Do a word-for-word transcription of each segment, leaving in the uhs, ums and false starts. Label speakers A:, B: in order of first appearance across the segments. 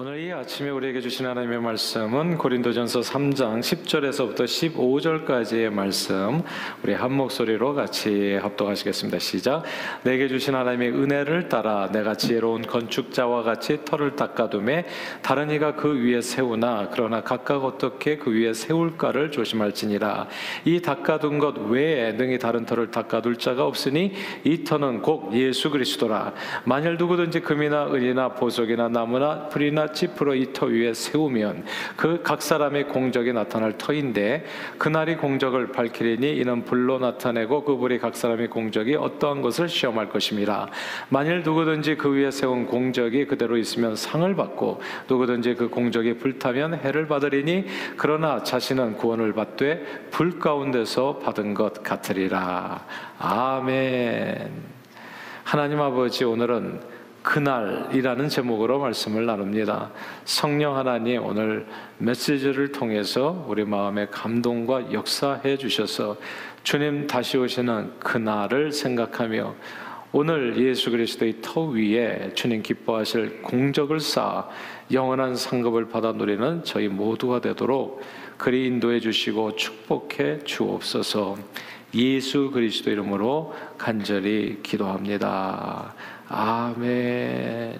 A: 오늘 이 아침에 우리에게 주신 하나님의 말씀은 고린도전서 삼 장 십 절에서부터 십오 절까지의 말씀, 우리 한 목소리로 같이 합독하시겠습니다. 시작. 내게 주신 하나님의 은혜를 따라 내가 지혜로운 건축자와 같이 터를 닦아두매 다른 이가 그 위에 세우나 그러나 각각 어떻게 그 위에 세울까를 조심할지니라. 이 닦아둔 것 외에 능히 다른 터를 닦아둘 자가 없으니 이 터는 곧 예수 그리스도라. 만일 누구든지 금이나 은이나 보석이나 나무나 풀이나 짚으로 이 터 위에 세우면 그 각 사람의 공적이 나타날 터인데 그날이 공적을 밝히리니 이는 불로 나타내고 그 불이 각 사람의 공적이 어떠한 것을 시험할 것임이라. 만일 누구든지 그 위에 세운 공적이 그대로 있으면 상을 받고 누구든지 그 공적이 불타면 해를 받으리니 그러나 자신은 구원을 받되 불 가운데서 받은 것 같으리라. 아멘. 하나님 아버지, 오늘은 그날이라는 제목으로 말씀을 나눕니다. 성령 하나님, 오늘 메시지를 통해서 우리 마음에 감동과 역사해 주셔서 주님 다시 오시는 그날을 생각하며 오늘 예수 그리스도의 터 위에 주님 기뻐하실 공적을 쌓아 영원한 상급을 받아 누리는 저희 모두가 되도록 그리 인도해 주시고 축복해 주옵소서. 예수 그리스도 이름으로 간절히 기도합니다. 아멘.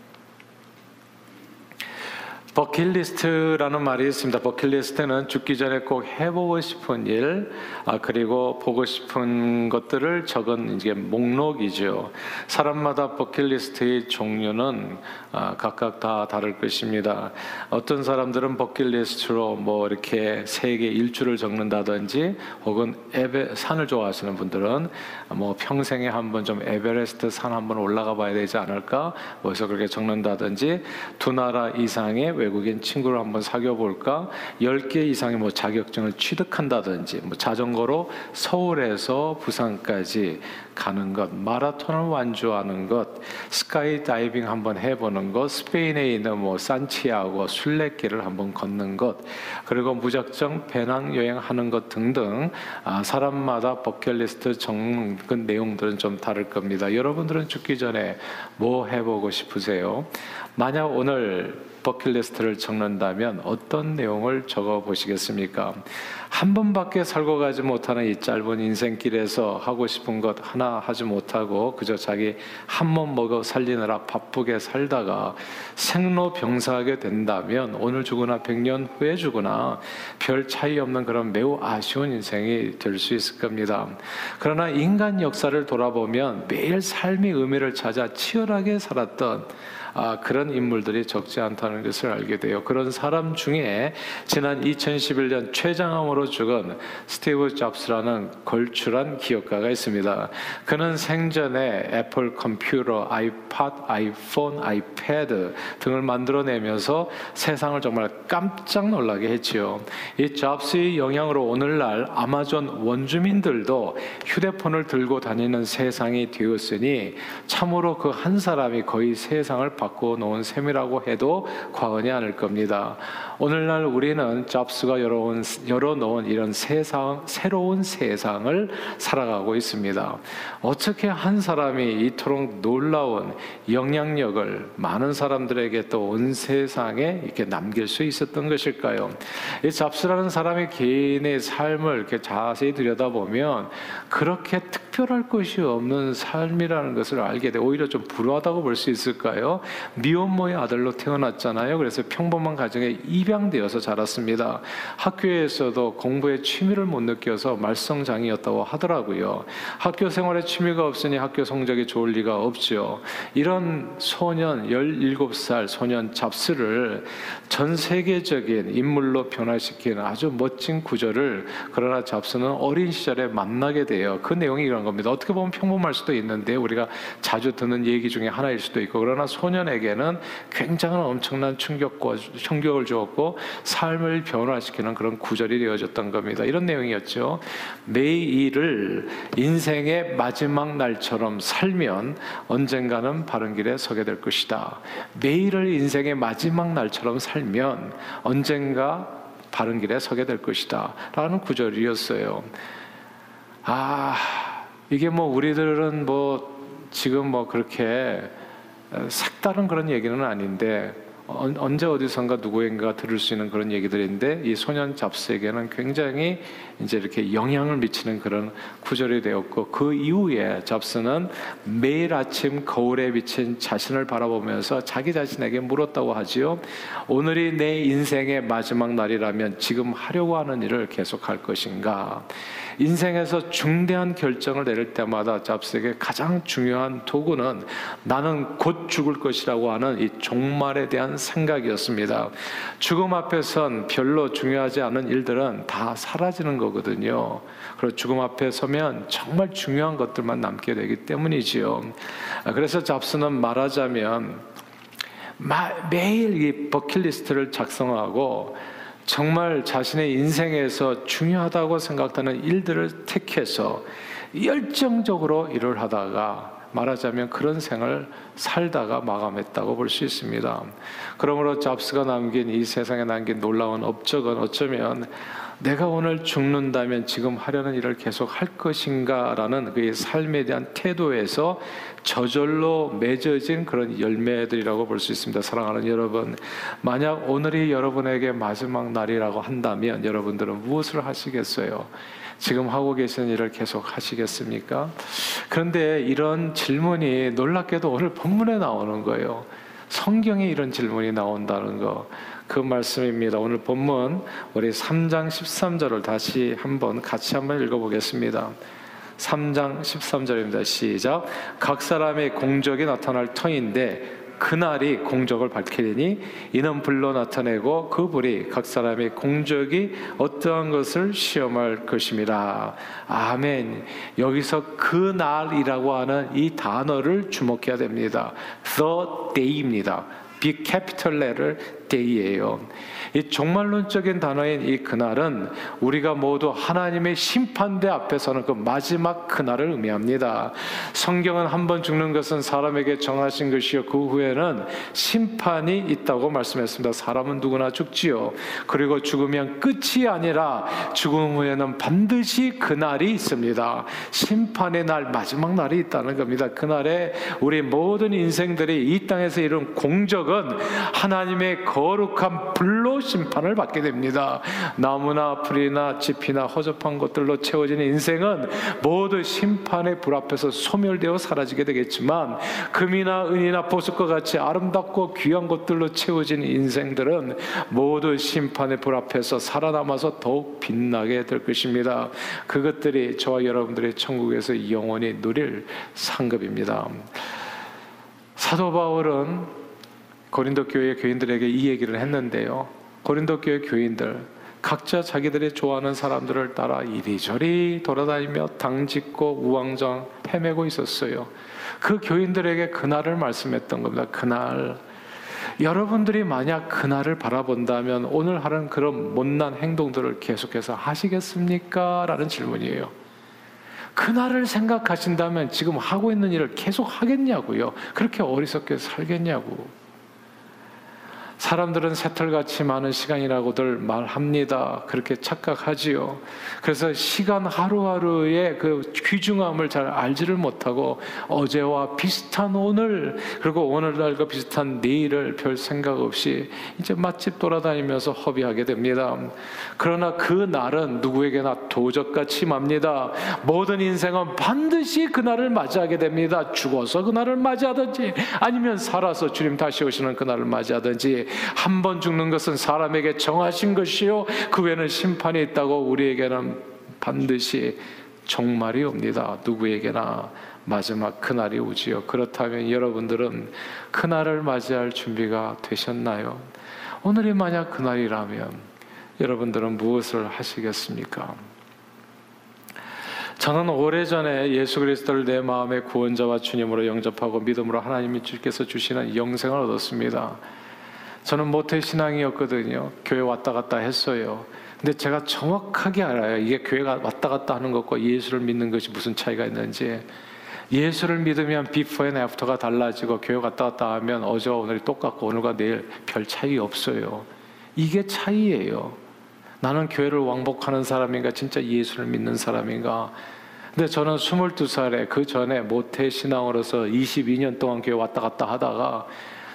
A: 버킷리스트라는 말이 있습니다. 버킷리스트는 죽기 전에 꼭 해보고 싶은 일, 아, 그리고 보고 싶은 것들을 적은 이제 목록이죠. 사람마다 버킷리스트의 종류는 아, 각각 다 다를 것입니다. 어떤 사람들은 버킷리스트로 뭐 이렇게 세계 일주를 적는다든지, 혹은 에베, 산을 좋아하시는 분들은 뭐 평생에 한번 좀 에베레스트 산 한번 올라가 봐야 되지 않을까? 그래서 그렇게 적는다든지, 두 나라 이상의 외국인 친구를 한번 사귀어 볼까? 열 개 이상의 뭐 자격증을 취득한다든지, 뭐 자전거로 서울에서 부산까지 가는 것, 마라톤을 완주하는 것, 스카이 다이빙 한번 해보는 것, 스페인에 있는 뭐 산티아고 순례길을 한번 걷는 것, 그리고 무작정 배낭 여행하는 것 등등, 아, 사람마다 버킷리스트 적는 그 내용들은 좀 다를 겁니다. 여러분들은 죽기 전에 뭐 해보고 싶으세요? 만약 오늘 버킷리스트를 적는다면 어떤 내용을 적어 보시겠습니까? 한 번밖에 살고 가지 못하는 이 짧은 인생길에서 하고 싶은 것 하나 하지 못하고 그저 자기 한 몸 먹어 살리느라 바쁘게 살다가 생로병사하게 된다면 오늘 죽으나 백 년 후에 죽으나 별 차이 없는 그런 매우 아쉬운 인생이 될 수 있을 겁니다. 그러나 인간 역사를 돌아보면 매일 삶의 의미를 찾아 치열하게 살았던 아, 그런 인물들이 적지 않다는 것을 알게 돼요. 그런 사람 중에 지난 이천십일 년 췌장암으로 죽은 스티브 잡스라는 걸출한 기업가가 있습니다. 그는 생전에 애플 컴퓨터, 아이팟, 아이폰, 아이패드 등을 만들어내면서 세상을 정말 깜짝 놀라게 했지요. 이 잡스의 영향으로 오늘날 아마존 원주민들도 휴대폰을 들고 다니는 세상이 되었으니 참으로 그 한 사람이 거의 세상을 바꿔 놓은 셈이라고 해도 과언이 아닐 겁니다. 오늘날 우리는 잡스가 열어온, 열어놓은 이런 세상, 새로운 세상을 살아가고 있습니다. 어떻게 한 사람이 이토록 놀라운 영향력을 많은 사람들에게 또 온 세상에 이렇게 남길 수 있었던 것일까요? 이 잡스라는 사람의 개인의 삶을 이렇게 자세히 들여다보면 그렇게 특별할 것이 없는 삶이라는 것을 알게 돼 오히려 좀 불우하다고 볼 수 있을까요? 미혼모의 아들로 태어났잖아요. 그래서 평범한 가정에 입양되어서 자랐습니다. 학교에서도 공부에 취미를 못 느껴서 말썽장이었다고 하더라고요. 학교 생활에 취미가 없으니 학교 성적이 좋을 리가 없죠. 이런 소년, 열일곱 살 소년 잡스를 전 세계적인 인물로 변화시킨 아주 멋진 구절을 그러나 잡스는 어린 시절에 만나게 돼요. 그 내용이 이런 겁니다. 어떻게 보면 평범할 수도 있는데 우리가 자주 듣는 얘기 중에 하나일 수도 있고, 그러나 소년에게는 굉장한 엄청난 충격과 충격을 주었고 삶을 변화시키는 그런 구절이 되어졌던 겁니다. 이런 내용이었죠. 매일을 인생의 마지막 날처럼 살면 언젠가는 바른 길에 서게 될 것이다. 매일을 인생의 마지막 날처럼 살면 언젠가 바른 길에 서게 될 것이다 라는 구절이었어요. 아, 이게 뭐 우리들은 뭐 지금 뭐 그렇게 색다른 그런 얘기는 아닌데 어, 언제 어디선가 누구인가 들을 수 있는 그런 얘기들인데 이 소년 잡스에게는 굉장히 이제 이렇게 영향을 미치는 그런 구절이 되었고, 그 이후에 잡스는 매일 아침 거울에 비친 자신을 바라보면서 자기 자신에게 물었다고 하지요. 오늘이 내 인생의 마지막 날이라면 지금 하려고 하는 일을 계속할 것인가? 인생에서 중대한 결정을 내릴 때마다 잡스에게 가장 중요한 도구는 나는 곧 죽을 것이라고 하는 이 종말에 대한 생각이었습니다. 죽음 앞에선 별로 중요하지 않은 일들은 다 사라지는 거거든요. 그리고 죽음 앞에 서면 정말 중요한 것들만 남게 되기 때문이지요. 그래서 잡스는 말하자면 매일 이 버킷리스트를 작성하고 정말 자신의 인생에서 중요하다고 생각하는 일들을 택해서 열정적으로 일을 하다가 말하자면 그런 생을 살다가 마감했다고 볼 수 있습니다. 그러므로 잡스가 남긴 이 세상에 남긴 놀라운 업적은 어쩌면 내가 오늘 죽는다면 지금 하려는 일을 계속 할 것인가 라는 그의 삶에 대한 태도에서 저절로 맺어진 그런 열매들이라고 볼 수 있습니다. 사랑하는 여러분, 만약 오늘이 여러분에게 마지막 날이라고 한다면 여러분들은 무엇을 하시겠어요? 지금 하고 계시는 일을 계속 하시겠습니까? 그런데 이런 질문이 놀랍게도 오늘 본문에 나오는 거예요. 성경에 이런 질문이 나온다는 거, 그 말씀입니다. 오늘 본문 우리 삼 장 십삼 절을 다시 한번 같이 한번 읽어보겠습니다. 삼 장 십삼 절입니다. 시작. 각 사람의 공적이 나타날 터인데 그날이 공적을 밝히리니 이는 불로 나타내고 그 불이 각 사람의 공적이 어떠한 것을 시험할 것입니다. 아멘. 여기서 그날이라고 하는 이 단어를 주목해야 됩니다. The day입니다. 빅 캐피털 레터 day예요. 이 종말론적인 단어인 이 그날은 우리가 모두 하나님의 심판대 앞에 서는 그 마지막 그날을 의미합니다. 성경은 한 번 죽는 것은 사람에게 정하신 것이요 그 후에는 심판이 있다고 말씀했습니다. 사람은 누구나 죽지요. 그리고 죽으면 끝이 아니라 죽음 후에는 반드시 그날이 있습니다. 심판의 날, 마지막 날이 있다는 겁니다. 그날에 우리 모든 인생들이 이 땅에서 이룬 공적은 하나님의 거룩한 불로 심판을 받게 됩니다. 나무나 풀이나 짚이나 허접한 것들로 채워진 인생은 모두 심판의 불 앞에서 소멸되어 사라지게 되겠지만, 금이나 은이나 보석과 같이 아름답고 귀한 것들로 채워진 인생들은 모두 심판의 불 앞에서 살아남아서 더욱 빛나게 될 것입니다. 그것들이 저와 여러분들의 천국에서 영원히 누릴 상급입니다. 사도 바울은 고린도 교회 교인들에게 이 얘기를 했는데요. 고린도 교회 교인들 각자 자기들이 좋아하는 사람들을 따라 이리저리 돌아다니며 당짓고 우왕좌왕 헤매고 있었어요. 그 교인들에게 그날을 말씀했던 겁니다. 그날, 여러분들이 만약 그날을 바라본다면 오늘 하는 그런 못난 행동들을 계속해서 하시겠습니까? 라는 질문이에요. 그날을 생각하신다면 지금 하고 있는 일을 계속 하겠냐고요. 그렇게 어리석게 살겠냐고. 사람들은 새털같이 많은 시간이라고들 말합니다. 그렇게 착각하지요. 그래서 시간 하루하루의 그 귀중함을 잘 알지를 못하고 어제와 비슷한 오늘, 그리고 오늘날과 비슷한 내일을 별 생각 없이 이제 맛집 돌아다니면서 허비하게 됩니다. 그러나 그 날은 누구에게나 도적같이 맙니다. 모든 인생은 반드시 그날을 맞이하게 됩니다. 죽어서 그날을 맞이하든지 아니면 살아서 주님 다시 오시는 그날을 맞이하든지, 한 번 죽는 것은 사람에게 정하신 것이요 그 외에는 심판이 있다고 우리에게는 반드시 종말이 옵니다. 누구에게나 마지막 그날이 오지요. 그렇다면 여러분들은 그날을 맞이할 준비가 되셨나요? 오늘이 만약 그날이라면 여러분들은 무엇을 하시겠습니까? 저는 오래전에 예수 그리스도를 내 마음의 구원자와 주님으로 영접하고 믿음으로 하나님이 주께서 주시는 영생을 얻었습니다. 저는 모태신앙이었거든요. 교회 왔다 갔다 했어요. 근데 제가 정확하게 알아요. 이게 교회가 왔다 갔다 하는 것과 예수를 믿는 것이 무슨 차이가 있는지. 예수를 믿으면 비포 앤 애프터가 달라지고, 교회 갔다 갔다 하면 어제와 오늘이 똑같고 오늘과 내일 별 차이 없어요. 이게 차이예요. 나는 교회를 왕복하는 사람인가 진짜 예수를 믿는 사람인가. 근데 저는 스물두 살에 그 전에 모태신앙으로서 이십이 년 동안 교회 왔다 갔다 하다가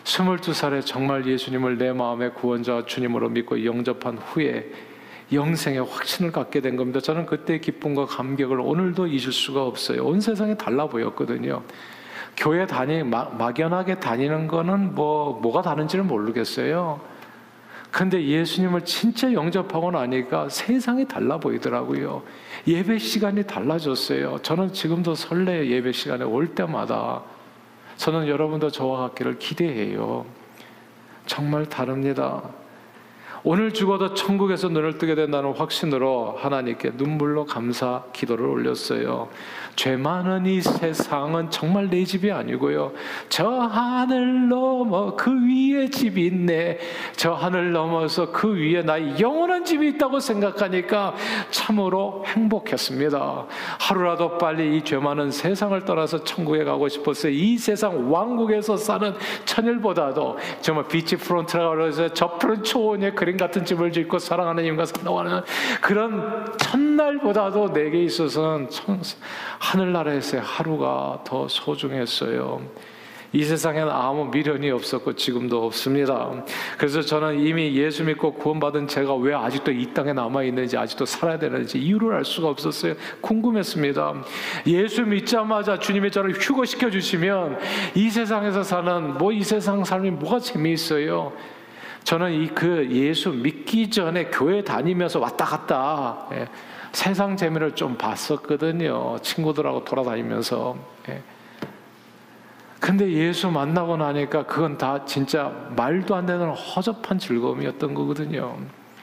A: 스물두 살에 정말 예수님을 내 마음의 구원자 주님으로 믿고 영접한 후에 영생의 확신을 갖게 된 겁니다. 저는 그때의 기쁨과 감격을 오늘도 잊을 수가 없어요. 온 세상이 달라 보였거든요. 교회 다니 막, 막연하게 다니는 거는 뭐 뭐가 다른지는 모르겠어요. 근데 예수님을 진짜 영접하고 나니까 세상이 달라 보이더라고요. 예배 시간이 달라졌어요. 저는 지금도 설레요. 예배 시간에 올 때마다. 저는 여러분도 저와 같기를 기대해요. 정말 다릅니다. 오늘 죽어도 천국에서 눈을 뜨게 된다는 확신으로 하나님께 눈물로 감사 기도를 올렸어요. 죄 많은 이 세상은 정말 내 집이 아니고요. 저 하늘 넘어 그 위에 집이 있네. 저 하늘 넘어서 그 위에 나의 영원한 집이 있다고 생각하니까 참으로 행복했습니다. 하루라도 빨리 이 죄 많은 세상을 떠나서 천국에 가고 싶었어요. 이 세상 왕국에서 사는 천일보다도 정말 비치 프론트라고 해서 저 푸른 초원의 그림 같은 집을 짓고 사랑하는 님과 산다는 그런 첫날보다도 내게 있어서는 천, 하늘나라에서의 하루가 더 소중했어요. 이 세상에는 아무 미련이 없었고 지금도 없습니다. 그래서 저는 이미 예수 믿고 구원받은 제가 왜 아직도 이 땅에 남아있는지, 아직도 살아야 되는지 이유를 알 수가 없었어요. 궁금했습니다. 예수 믿자마자 주님이 저를 휴거시켜 주시면 이 세상에서 사는 뭐 이 세상 삶이 뭐가 재미있어요? 저는 이 그 예수 믿기 전에 교회 다니면서 왔다 갔다 예, 세상 재미를 좀 봤었거든요. 친구들하고 돌아다니면서. 예. 근데 예수 만나고 나니까 그건 다 진짜 말도 안 되는 허접한 즐거움이었던 거거든요.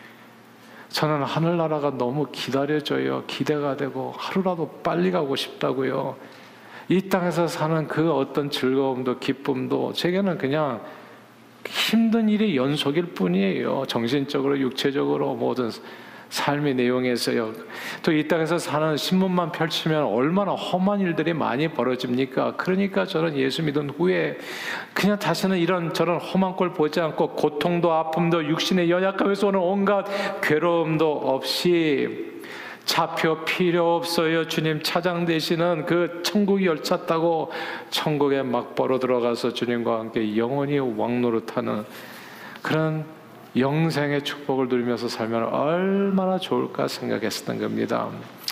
A: 저는 하늘나라가 너무 기다려져요. 기대가 되고 하루라도 빨리 가고 싶다고요. 이 땅에서 사는 그 어떤 즐거움도 기쁨도 제게는 그냥 힘든 일의 연속일 뿐이에요. 정신적으로 육체적으로 모든 삶의 내용에서요. 또 이 땅에서 사는 신문만 펼치면 얼마나 험한 일들이 많이 벌어집니까? 그러니까 저는 예수 믿은 후에 그냥 다시는 이런 저런 험한 꼴 보지 않고 고통도 아픔도 육신의 연약함에서 오는 온갖 괴로움도 없이 차표 필요 없어요. 주님 차장 되시는 그 천국 열차 타고 천국의 막바로 들어가서 주님과 함께 영원히 왕노릇하는 그런 영생의 축복을 누리면서 살면 얼마나 좋을까 생각했었던 겁니다.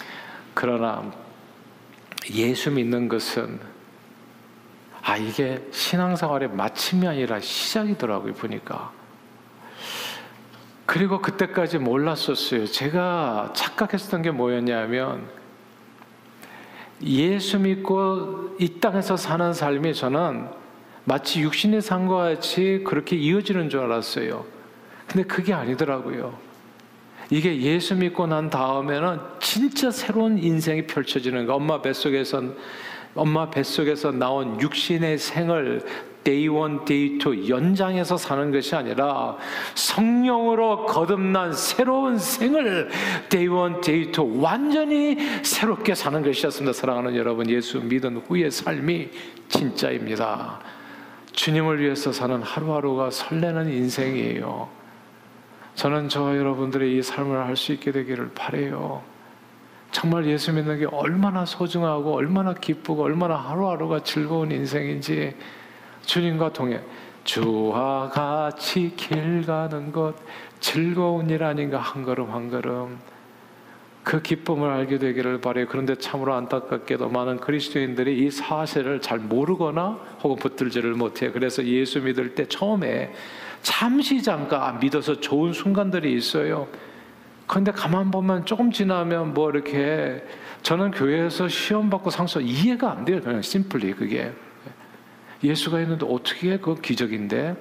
A: 그러나 예수 믿는 것은 아 이게 신앙생활의 마침이 아니라 시작이더라고요. 보니까. 그리고 그때까지 몰랐었어요. 제가 착각했었던 게 뭐였냐면 예수 믿고 이 땅에서 사는 삶이 저는 마치 육신의 삶과 같이 그렇게 이어지는 줄 알았어요. 근데 그게 아니더라고요. 이게 예수 믿고 난 다음에는 진짜 새로운 인생이 펼쳐지는 거. 엄마 뱃속에서 엄마 뱃속에서 나온 육신의 생을 데이 원, 데이 투 연장해서 사는 것이 아니라 성령으로 거듭난 새로운 생을 데이 원, 데이 투 완전히 새롭게 사는 것이었습니다. 사랑하는 여러분, 예수 믿은 후의 삶이 진짜입니다. 주님을 위해서 사는 하루하루가 설레는 인생이에요. 저는 저와 여러분들의 이 삶을 할 수 있게 되기를 바라요. 정말 예수 믿는 게 얼마나 소중하고 얼마나 기쁘고 얼마나 하루하루가 즐거운 인생인지 주님과 동행 주와 같이 길 가는 것 즐거운 일 아닌가. 한 걸음 한 걸음 그 기쁨을 알게 되기를 바라요. 그런데 참으로 안타깝게도 많은 그리스도인들이 이 사실을 잘 모르거나 혹은 붙들지를 못해요. 그래서 예수 믿을 때 처음에 잠시 잠깐 믿어서 좋은 순간들이 있어요. 그런데 가만 보면 조금 지나면 뭐 이렇게 저는 교회에서 시험 받고 상처 이해가 안 돼요. 그냥 심플리 그게 예수가 있는데 어떻게 그 기적인데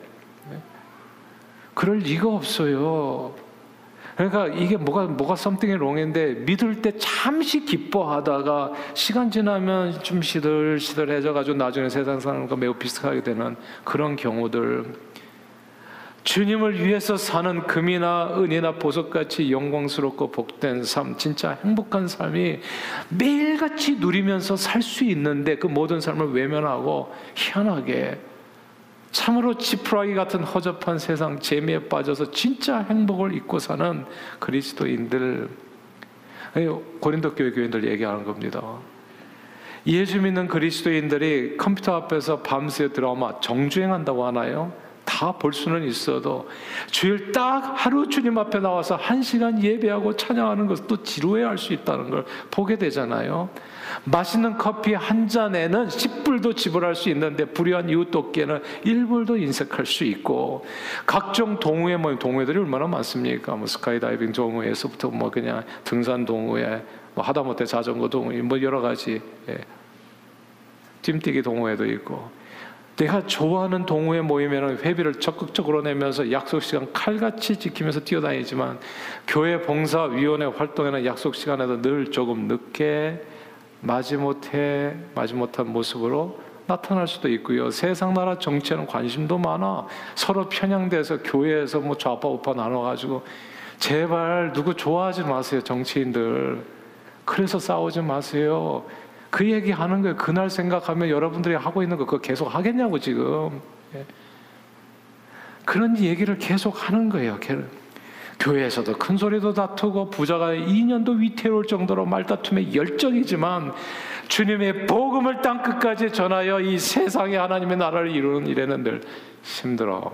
A: 그럴 리가 없어요. 그러니까 이게 뭐가 뭐가 something wrong인데 믿을 때 잠시 기뻐하다가 시간 지나면 좀 시들시들해져 가지고 나중에 세상 사람과 매우 비슷하게 되는 그런 경우들. 주님을 위해서 사는 금이나 은이나 보석같이 영광스럽고 복된 삶, 진짜 행복한 삶이 매일같이 누리면서 살 수 있는데 그 모든 삶을 외면하고 희한하게 참으로 지푸라기 같은 허접한 세상 재미에 빠져서 진짜 행복을 잊고 사는 그리스도인들, 고린도 교회 교인들 얘기하는 겁니다. 예수 믿는 그리스도인들이 컴퓨터 앞에서 밤새 드라마 정주행한다고 하나요? 다 볼 수는 있어도 주일 딱 하루 주님 앞에 나와서 한 시간 예배하고 찬양하는 것도 지루해할 수 있다는 걸 보게 되잖아요. 맛있는 커피 한 잔에는 십 불도 지불할 수 있는데 불의한 이웃 돕기에는 일 불도 인색할 수 있고, 각종 동호회 모임, 동호회들이 얼마나 많습니까? 뭐 스카이다이빙 동호회에서부터 뭐 그냥 등산 동호회, 뭐 하다못해 자전거 동호회, 뭐 여러 가지, 예. 찜뛰기 동호회도 있고, 내가 좋아하는 동호회 모이면 회비를 적극적으로 내면서 약속 시간 칼같이 지키면서 뛰어다니지만, 교회 봉사위원회 활동에는 약속 시간에도 늘 조금 늦게 마지못해 마지못한 모습으로 나타날 수도 있고요. 세상 나라 정치에는 관심도 많아. 서로 편향돼서 교회에서 뭐 좌파 우파 나눠가지고, 제발 누구 좋아하지 마세요, 정치인들. 그래서 싸우지 마세요. 그 얘기 하는 거예요. 그날 생각하면 여러분들이 하고 있는 거 그거 계속 하겠냐고 지금. 예. 그런 얘기를 계속 하는 거예요. 교회에서도 큰 소리도 다투고 부자가 이 년도 위태로울 정도로 말다툼에 열정이지만, 주님의 복음을 땅끝까지 전하여 이 세상에 하나님의 나라를 이루는 일에는 늘 힘들어.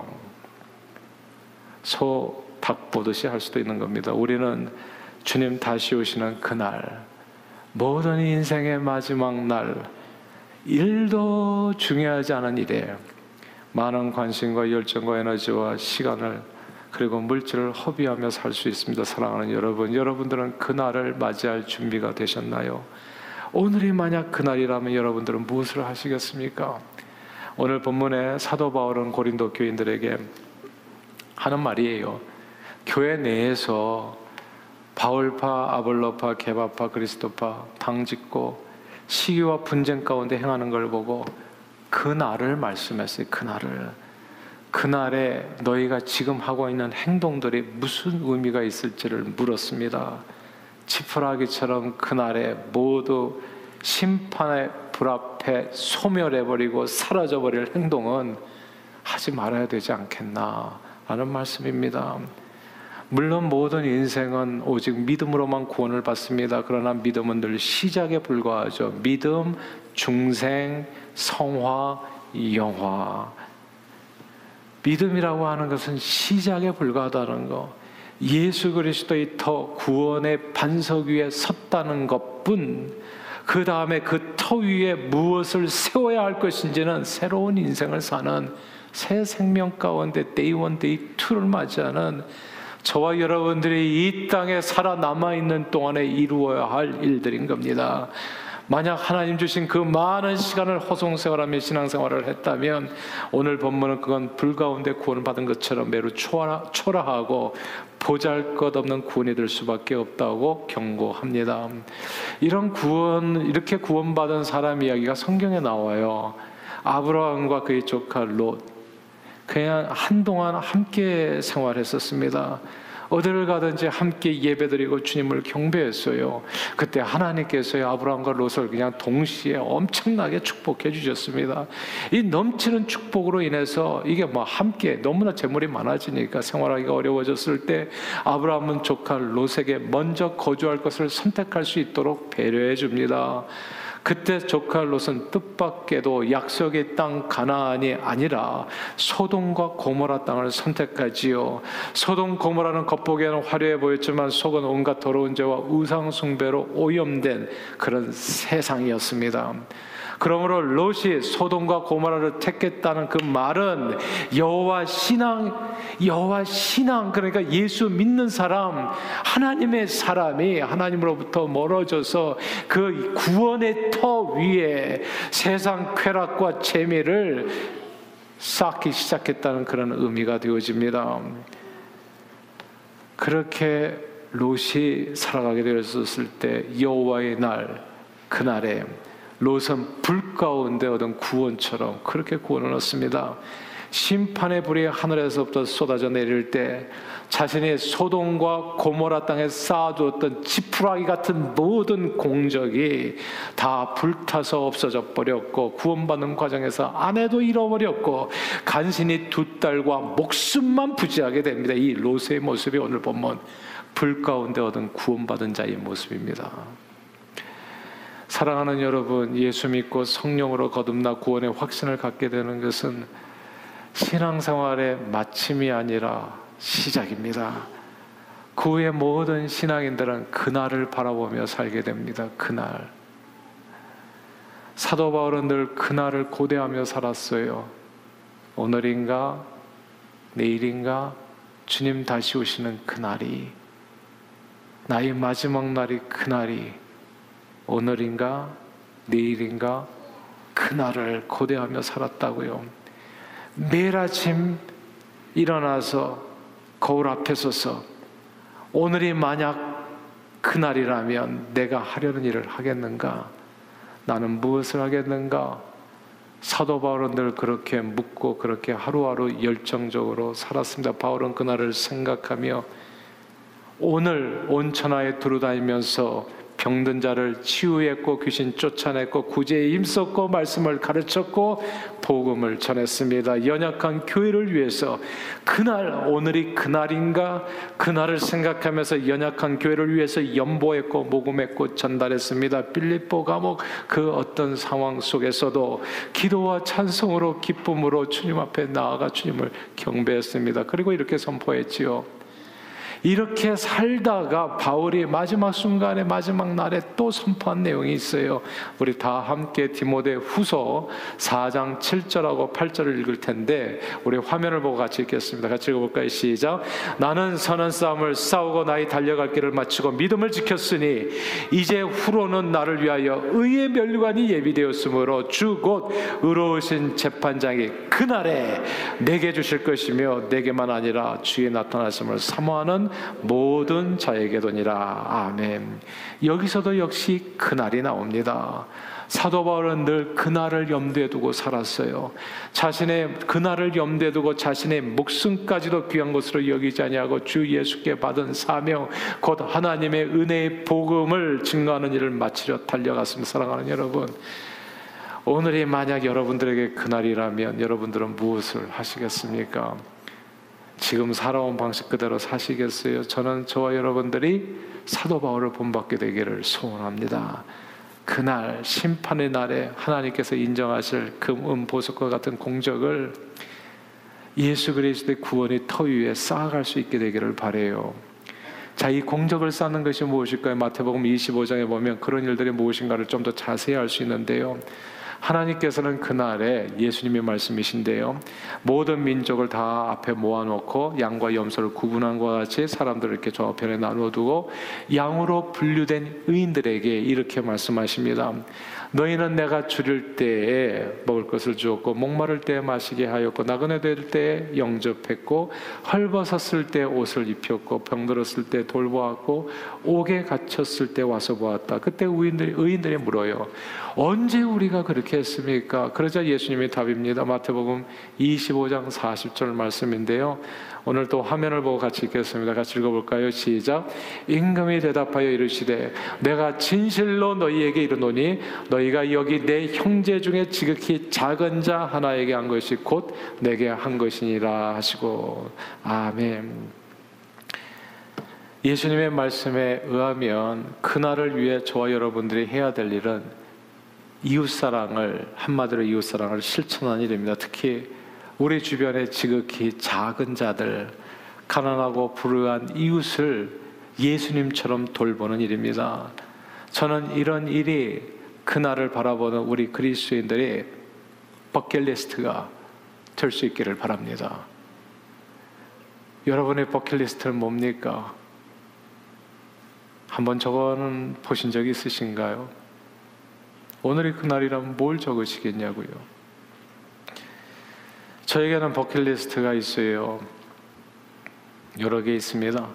A: 소 닭 보듯이 할 수도 있는 겁니다. 우리는 주님 다시 오시는 그날, 모든 인생의 마지막 날, 일도 중요하지 않은 일에 많은 관심과 열정과 에너지와 시간을 그리고 물질을 허비하며 살 수 있습니다. 사랑하는 여러분, 여러분들은 그날을 맞이할 준비가 되셨나요? 오늘이 만약 그날이라면 여러분들은 무엇을 하시겠습니까? 오늘 본문에 사도 바울은 고린도 교인들에게 하는 말이에요. 교회 내에서 바울파, 아볼로파, 게바파, 그리스도파 당짓고 시기와 분쟁 가운데 행하는 걸 보고 그날을 말씀했어요. 그날을. 그날에 너희가 지금 하고 있는 행동들이 무슨 의미가 있을지를 물었습니다. 지푸라기처럼 그날에 모두 심판의 불 앞에 소멸해버리고 사라져버릴 행동은 하지 말아야 되지 않겠나 라는 말씀입니다. 물론 모든 인생은 오직 믿음으로만 구원을 받습니다. 그러나 믿음은 늘 시작에 불과하죠. 믿음, 중생, 성화, 영화. 믿음이라고 하는 것은 시작에 불과하다는 것, 예수 그리스도의 터 구원의 반석 위에 섰다는 것뿐, 그 다음에 그 터 위에 무엇을 세워야 할 것인지는 새로운 인생을 사는 새 생명 가운데 데이 원, 데이 투를 맞이하는 저와 여러분들이 이 땅에 살아남아있는 동안에 이루어야 할 일들인 겁니다. 만약 하나님 주신 그 많은 시간을 허송생활하며 신앙생활을 했다면 오늘 본문은 그건 불 가운데 구원을 받은 것처럼 매우 초라, 초라하고 보잘것없는 구원이 될 수밖에 없다고 경고합니다. 이런 구원, 이렇게 구원받은 사람 이야기가 성경에 나와요. 아브라함과 그의 조카 롯, 그냥 한동안 함께 생활했었습니다. 어디를 가든지 함께 예배드리고 주님을 경배했어요. 그때 하나님께서 아브라함과 롯을 그냥 동시에 엄청나게 축복해 주셨습니다. 이 넘치는 축복으로 인해서 이게 뭐 함께 너무나 재물이 많아지니까 생활하기가 어려워졌을 때 아브라함은 조카 롯에게 먼저 거주할 것을 선택할 수 있도록 배려해 줍니다. 그때 조카 롯은 뜻밖에도 약속의 땅 가나안이 아니라 소돔과 고모라 땅을 선택하지요. 소돔 고모라는 겉보기에는 화려해 보였지만 속은 온갖 더러운 죄와 우상 숭배로 오염된 그런 세상이었습니다. 그러므로 롯이 소돔과 고모라를 택했다는 그 말은 여호와 신앙, 여호와 신앙, 그러니까 예수 믿는 사람, 하나님의 사람이 하나님으로부터 멀어져서 그 구원의 터 위에 세상 쾌락과 재미를 쌓기 시작했다는 그런 의미가 되어집니다. 그렇게 롯이 살아가게 되었을 때 여호와의 날, 그날에 롯은 불 가운데 얻은 구원처럼 그렇게 구원을 얻습니다. 심판의 불이 하늘에서부터 쏟아져 내릴 때 자신이 소돔과 고모라 땅에 쌓아두었던 지푸라기 같은 모든 공적이 다 불타서 없어져 버렸고, 구원받는 과정에서 아내도 잃어버렸고 간신히 두 딸과 목숨만 부지하게 됩니다. 이 롯의 모습이 오늘 보면 불 가운데 얻은 구원받은 자의 모습입니다. 사랑하는 여러분, 예수 믿고 성령으로 거듭나 구원의 확신을 갖게 되는 것은 신앙생활의 마침이 아니라 시작입니다. 그 후에 모든 신앙인들은 그날을 바라보며 살게 됩니다. 그날. 사도 바울은 늘 그날을 고대하며 살았어요. 오늘인가 내일인가 주님 다시 오시는 그날이, 나의 마지막 날이 그날이 오늘인가 내일인가 그날을 고대하며 살았다고요. 매일 아침 일어나서 거울 앞에 서서 오늘이 만약 그날이라면 내가 하려는 일을 하겠는가? 나는 무엇을 하겠는가? 사도 바울은 늘 그렇게 묻고 그렇게 하루하루 열정적으로 살았습니다. 바울은 그날을 생각하며 오늘 온 천하에 두루다니면서 병든 자를 치유했고 귀신 쫓아냈고 구제에 힘썼고 말씀을 가르쳤고 복음을 전했습니다. 연약한 교회를 위해서 그날, 오늘이 그날인가 그날을 생각하면서 연약한 교회를 위해서 연보했고 모금했고 전달했습니다. 빌립보 감옥 그 어떤 상황 속에서도 기도와 찬송으로 기쁨으로 주님 앞에 나아가 주님을 경배했습니다. 그리고 이렇게 선포했지요. 이렇게 살다가 바울이 마지막 순간에 마지막 날에 또 선포한 내용이 있어요. 우리 다 함께 디모데 후서 사 장 칠 절하고 팔 절을 읽을 텐데 우리 화면을 보고 같이 읽겠습니다. 같이 읽어볼까요? 시작. 나는 선한 싸움을 싸우고 나의 달려갈 길을 마치고 믿음을 지켰으니 이제 후로는 나를 위하여 의의 면류관이 예비되었으므로 주 곧 의로우신 재판장이 그날에 내게 주실 것이며 내게만 아니라 주의 나타나심을 사모하는 모든 자에게도니라. 아멘. 여기서도 역시 그날이 나옵니다. 사도 바울은 늘 그날을 염두에 두고 살았어요. 자신의 그날을 염두에 두고 자신의 목숨까지도 귀한 것으로 여기지 아니하고 주 예수께 받은 사명 곧 하나님의 은혜의 복음을 증거하는 일을 마치려 달려갔습니다. 사랑하는 여러분, 오늘이 만약 여러분들에게 그날이라면 여러분들은 무엇을 하시겠습니까? 지금 살아온 방식 그대로 사시겠어요? 저는 저와 여러분들이 사도 바울을 본받게 되기를 소원합니다. 그날 심판의 날에 하나님께서 인정하실 금, 은, 보석과 같은 공적을 예수 그리스도의 구원의 터 위에 쌓아갈 수 있게 되기를 바라요. 자, 이 공적을 쌓는 것이 무엇일까요? 마태복음 이십오 장에 보면 그런 일들이 무엇인가를 좀 더 자세히 알 수 있는데요. 하나님께서는 그날에 예수님의 말씀이신데요, 모든 민족을 다 앞에 모아놓고 양과 염소를 구분한 것과 같이 사람들을 이렇게 좌우편에 나누어두고 양으로 분류된 의인들에게 이렇게 말씀하십니다. 너희는 내가 줄일 때에 먹을 것을 주었고 목마를 때에 마시게 하였고 나그네 될 때에 영접했고 헐벗었을 때 옷을 입혔고 병들었을 때 돌보았고 옥에 갇혔을 때 와서 보았다. 그때 의인들이, 의인들이 물어요. 언제 우리가 그렇게 했습니까? 그러자 예수님이 답입니다. 마태복음 이십오 장 사십 절 말씀인데요. 오늘 또 화면을 보고 같이 읽겠습니다. 같이 읽어볼까요? 시작. 임금이 대답하여 이르시되 내가 진실로 너희에게 이르노니 너희가 여기 내 형제 중에 지극히 작은 자 하나에게 한 것이 곧 내게 한 것이니라 하시고. 아멘. 예수님의 말씀에 의하면 그날을 위해 저와 여러분들이 해야 될 일은 이웃사랑을, 한마디로 이웃사랑을 실천하는 일입니다. 특히 우리 주변에 지극히 작은 자들, 가난하고 불우한 이웃을 예수님처럼 돌보는 일입니다. 저는 이런 일이 그날을 바라보는 우리 그리스도인들의 버킷리스트가 될 수 있기를 바랍니다. 여러분의 버킷리스트는 뭡니까? 한번 적어는 보신 적이 있으신가요? 오늘이 그날이라면 뭘 적으시겠냐고요? 저에게는 버킷리스트가 있어요. 여러 개 있습니다.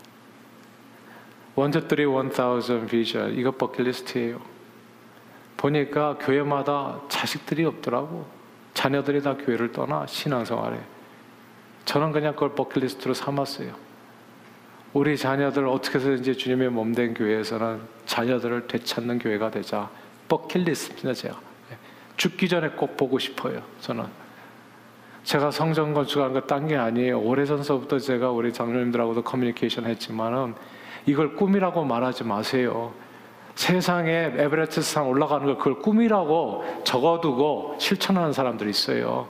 A: 원투쓰리 원타우즌 비전, 이거 버킷리스트예요. 보니까 교회마다 자식들이 없더라고. 자녀들이 다 교회를 떠나 신앙생활에. 저는 그냥 그걸 버킷리스트로 삼았어요. 우리 자녀들 어떻게 해서든지 주님의 몸된 교회에서는 자녀들을 되찾는 교회가 되자. 버킷리스트입니다. 제가 죽기 전에 꼭 보고 싶어요. 저는 제가 성전 건축한 거 딴 게 아니에요. 오래전서부터 제가 우리 장로님들하고도 커뮤니케이션 했지만은 이걸 꿈이라고 말하지 마세요. 세상에 에베레스트 산 올라가는 걸 그걸 꿈이라고 적어두고 실천하는 사람들이 있어요.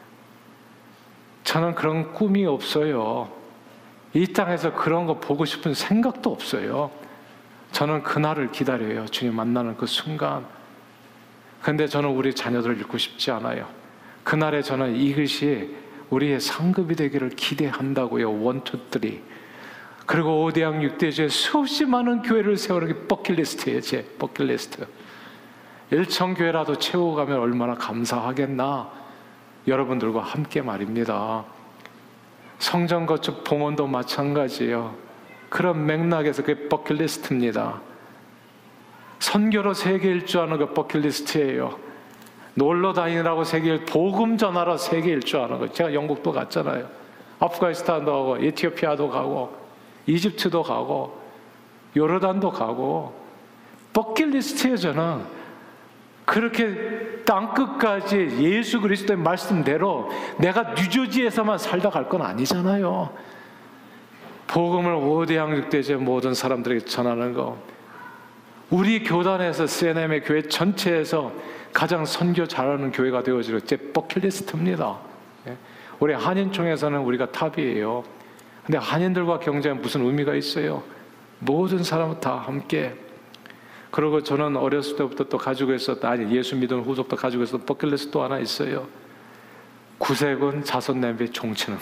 A: 저는 그런 꿈이 없어요. 이 땅에서 그런 거 보고 싶은 생각도 없어요. 저는 그날을 기다려요. 주님 만나는 그 순간. 그런데 저는 우리 자녀들을 잃고 싶지 않아요. 그날에 저는 이것이 우리의 상급이 되기를 기대한다고요. 원, 투, 쓰리. 그리고 오대양 육대주에 수없이 많은 교회를 세우는 게 버킷리스트예요. 제 버킷리스트. 일천교회라도 채우고 가면 얼마나 감사하겠나. 여러분들과 함께 말입니다. 성전 건축 봉헌도 마찬가지예요. 그런 맥락에서 그게 버킷리스트입니다. 선교로 세계 일주하는 거 버킷리스트예요. 놀러 다니라고 세계 일, 복음 전하러 세계 일주하는 거. 제가 영국도 갔잖아요. 아프가니스탄도 가고 에티오피아도 가고 이집트도 가고 요르단도 가고 버킷리스트예요. 저는 그렇게 땅끝까지 예수 그리스도의 말씀대로 내가 뉴저지에서만 살다 갈 건 아니잖아요. 복음을 오대양 육대제 모든 사람들에게 전하는 거. 우리 교단에서 씨엔엠의 교회 전체에서 가장 선교 잘하는 교회가 되어지는 제 버킷리스트입니다. 우리 한인총에서는 우리가 탑이에요. 근데 한인들과 경쟁은 무슨 의미가 있어요? 모든 사람은 다 함께. 그리고 저는 어렸을 때부터 또 가지고 있었던, 아니 예수 믿은 후속도 가지고 있었던 버킷리스트 또 하나 있어요. 구세군 자손 냄비 종치는 거.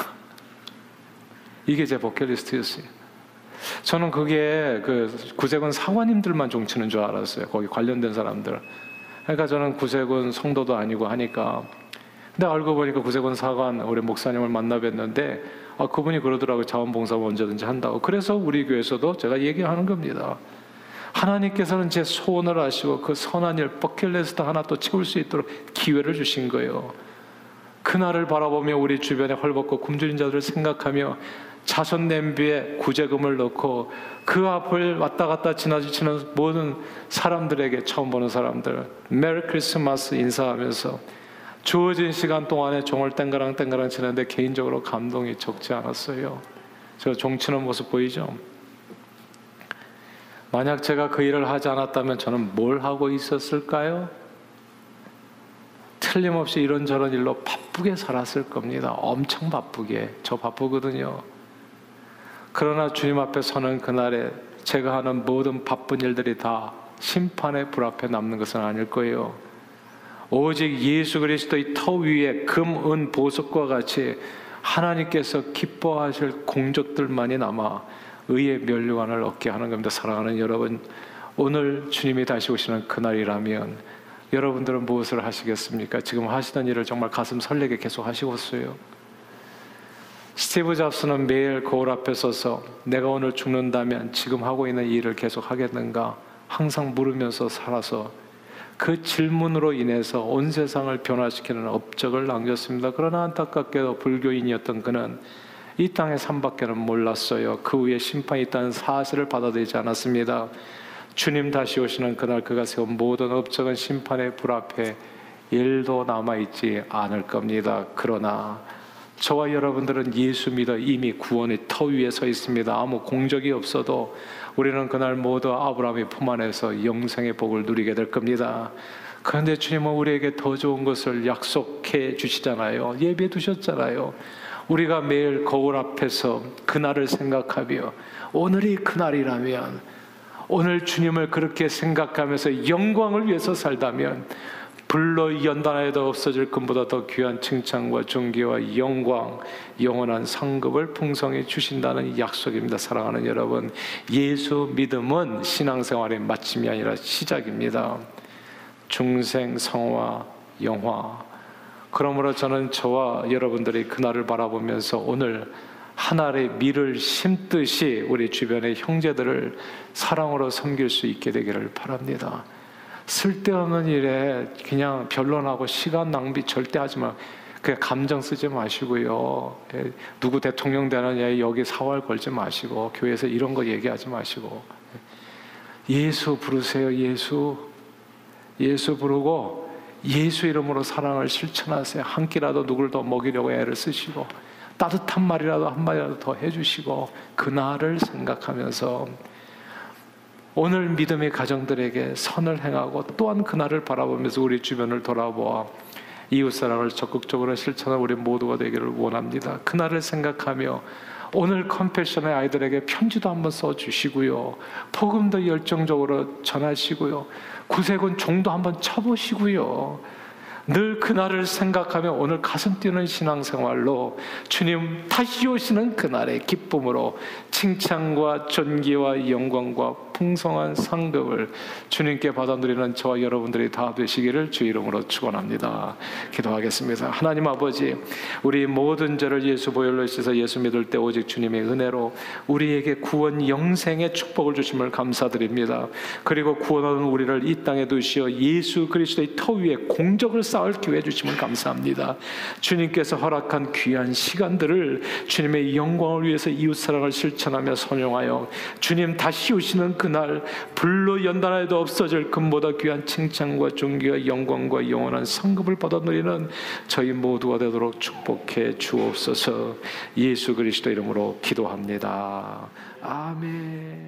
A: 이게 제 버킷리스트였어요. 저는 그게 그 구세군 사관님들만 종치는 줄 알았어요. 거기 관련된 사람들. 그러니까 저는 구세군 성도도 아니고 하니까. 근데 알고 보니까 구세군 사관 우리 목사님을 만나 뵀는데 아, 그분이 그러더라고요. 자원봉사 언제든지 한다고. 그래서 우리 교회에서도 제가 얘기하는 겁니다. 하나님께서는 제 소원을 아시고 그 선한 일 버킷리스트 하나 또 채울 수 있도록 기회를 주신 거예요. 그날을 바라보며 우리 주변에 헐벗고 굶주린 자들을 생각하며 자손 냄비에 구제금을 넣고 그 앞을 왔다 갔다 지나치는 모든 사람들에게, 처음 보는 사람들 메리 크리스마스 인사하면서 주어진 시간 동안에 종을 땡가랑 땡가랑 치는데 개인적으로 감동이 적지 않았어요. 저 종치는 모습 보이죠? 만약 제가 그 일을 하지 않았다면 저는 뭘 하고 있었을까요? 틀림없이 이런저런 일로 바쁘게 살았을 겁니다. 엄청 바쁘게. 저 바쁘거든요. 그러나 주님 앞에 서는 그날에 제가 하는 모든 바쁜 일들이 다 심판의 불 앞에 남는 것은 아닐 거예요. 오직 예수 그리스도의 터 위에 금, 은, 보석과 같이 하나님께서 기뻐하실 공적들만이 남아 의의 면류관을 얻게 하는 겁니다. 사랑하는 여러분, 오늘 주님이 다시 오시는 그날이라면 여러분들은 무엇을 하시겠습니까? 지금 하시던 일을 정말 가슴 설레게 계속 하시고 있어요. 스티브 잡스는 매일 거울 앞에 서서 내가 오늘 죽는다면 지금 하고 있는 일을 계속 하겠는가 항상 물으면서 살아서 그 질문으로 인해서 온 세상을 변화시키는 업적을 남겼습니다. 그러나 안타깝게도 불교인이었던 그는 이 땅의 삶밖에는 몰랐어요. 그 위에 심판이 있다는 사실을 받아들이지 않았습니다. 주님 다시 오시는 그날 그가 세운 모든 업적은 심판의 불 앞에 일도 남아있지 않을 겁니다. 그러나 저와 여러분들은 예수 믿어 이미 구원의 터 위에 서 있습니다. 아무 공적이 없어도 우리는 그날 모두 아브라함의 품 안에서 영생의 복을 누리게 될 겁니다. 그런데 주님은 우리에게 더 좋은 것을 약속해 주시잖아요. 예비해 두셨잖아요. 우리가 매일 거울 앞에서 그날을 생각하며 오늘이 그날이라면, 오늘 주님을 그렇게 생각하면서 영광을 위해서 살다면 불로 연단하여도 없어질 금보다 더 귀한 칭찬과 존귀와 영광, 영원한 상급을 풍성히 주신다는 약속입니다. 사랑하는 여러분, 예수 믿음은 신앙생활의 마침이 아니라 시작입니다. 중생, 성화, 영화. 그러므로 저는 저와 여러분들이 그날을 바라보면서 오늘 하늘의 밀을 심듯이 우리 주변의 형제들을 사랑으로 섬길 수 있게 되기를 바랍니다. 쓸데없는 일에 그냥 변론하고 시간 낭비 절대 하지 마. 그냥 감정 쓰지 마시고요. 누구 대통령 되느냐 여기 사활 걸지 마시고 교회에서 이런 거 얘기하지 마시고 예수 부르세요. 예수 예수 부르고 예수 이름으로 사랑을 실천하세요. 한 끼라도 누구를 더 먹이려고 애를 쓰시고 따뜻한 말이라도 한 마디라도 더 해주시고 그날을 생각하면서 오늘 믿음의 가정들에게 선을 행하고 또한 그날을 바라보면서 우리 주변을 돌아보아 이웃사랑을 적극적으로 실천하는 우리 모두가 되기를 원합니다. 그날을 생각하며 오늘 컴패션의 아이들에게 편지도 한번 써주시고요, 복음도 열정적으로 전하시고요, 구세군 종도 한번 쳐보시고요, 늘 그날을 생각하며 오늘 가슴 뛰는 신앙생활로 주님 다시 오시는 그날의 기쁨으로 칭찬과 존귀와 영광과 풍성한 상급을 주님께 받아 누리는 저와 여러분들이 다 되시기를 주 이름으로 축원합니다. 기도하겠습니다. 하나님 아버지, 우리 모든 죄를 예수 보혈로 씻어 예수 믿을 때 오직 주님의 은혜로 우리에게 구원 영생의 축복을 주심을 감사드립니다. 그리고 구원하는 우리를 이 땅에 두시어 예수 그리스도의 터 위에 공적을 쌓을 기회 주심을 감사합니다. 주님께서 허락한 귀한 시간들을 주님의 영광을 위해서 이웃사랑을 실천하며 선용하여 주님 다시 오시는 그날 불로 연단하여도 없어질 금보다 귀한 칭찬과 존귀와 영광과 영원한 상급을 받아 누리는 저희 모두가 되도록 축복해 주옵소서. 예수 그리스도 이름으로 기도합니다. 아멘.